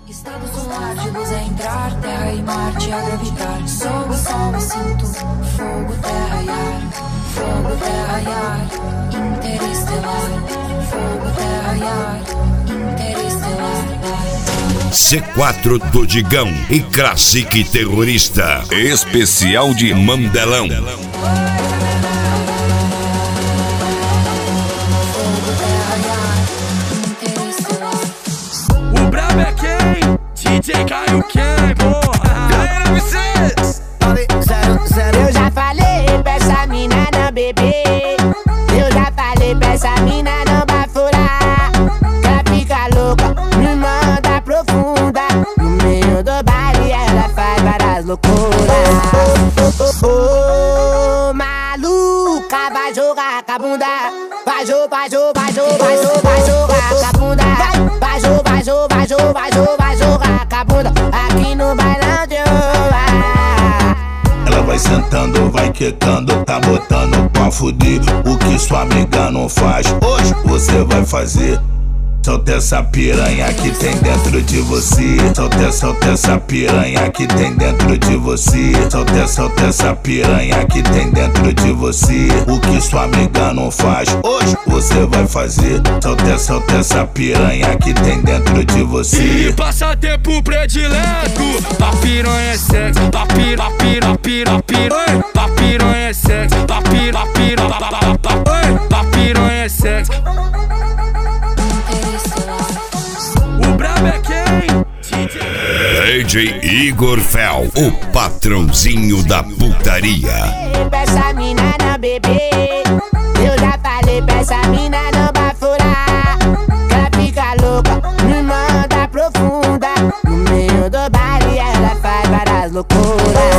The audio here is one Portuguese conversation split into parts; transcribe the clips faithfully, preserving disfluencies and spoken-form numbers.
Estado solar de luz é entrar, terra e Marte a gravitar. Sou o sol e sinto fogo, terra e ar. Fogo, terra e ar, interestelar. Fogo, terra e ar, interestelar. C quatro do Digão e Classic Terrorista. Especial de Mandelão. O brabo é quem? D J Caio quem, porra? Galera, vocês! Eu já falei pra essa mina não beber. Eu já falei pra essa mina não bafurar. Que ela fica louca, me manda profunda. No meio do baile ela faz várias loucuras. Ô, maluca, vai jogar com a bunda. Vai jogar, vai jogar, vai jogar, vai jogar, vai jogar com a bunda. Vai jogar, vai jogar, vai jogar, vai jogar, vai jogar com a bunda. Aqui no bailão de rua. Ela vai sentando, vai quicando, tá botando pra fuder. O que sua amiga não faz, hoje você vai fazer. Solta essa piranha que tem dentro de você. Solta, solta essa piranha que tem dentro de você. Solta, solta essa piranha que tem dentro de você. O que sua amiga não faz, hoje você vai fazer. Solta, solta essa piranha que tem dentro de você. E passatempo predileto, pra piranha é sexo, pra pira, pra pira, pira, pira, pra piranha é sexo, pra pira, pira, pra piranha é sexo. O brabo é quem? D J Igor Fel, o patrãozinho da putaria. Pra essa mina não beber. Eu já falei pra essa mina não bafurar. Que ela fica louca, me manda profunda. No meio do baile ela faz várias loucuras.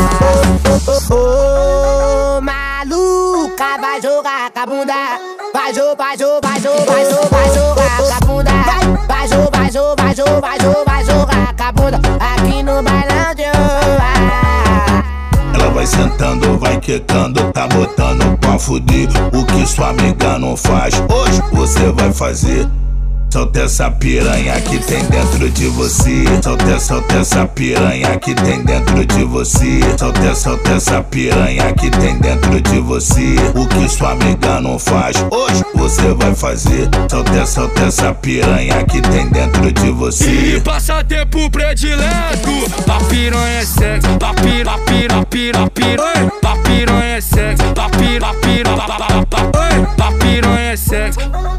Ô, maluca, vai jogar com a bunda. Vai jogar, vai jogar, vai jogar, vai jogar, vai jogar com a bunda. Vai jogar, vai jogar, vai jogar, vai jogar, vai jogar com a bunda. Aqui no bailão de rua. Ela vai sentando, vai quicando, tá botando pra fuder. O que sua amiga não faz, hoje você vai fazer. Solta essa piranha que tem dentro de você. Solta, solta essa piranha que tem dentro de você. Solta, solta essa piranha que tem dentro de você. O que sua amiga não faz, hoje você vai fazer. Solta, solta essa piranha que tem dentro de você. E passatempo predileto, pra piranha é sexo, pra pira, pira, pira, pira, pra piranha é sexo, pra pira, pira, pra piranha é sexo.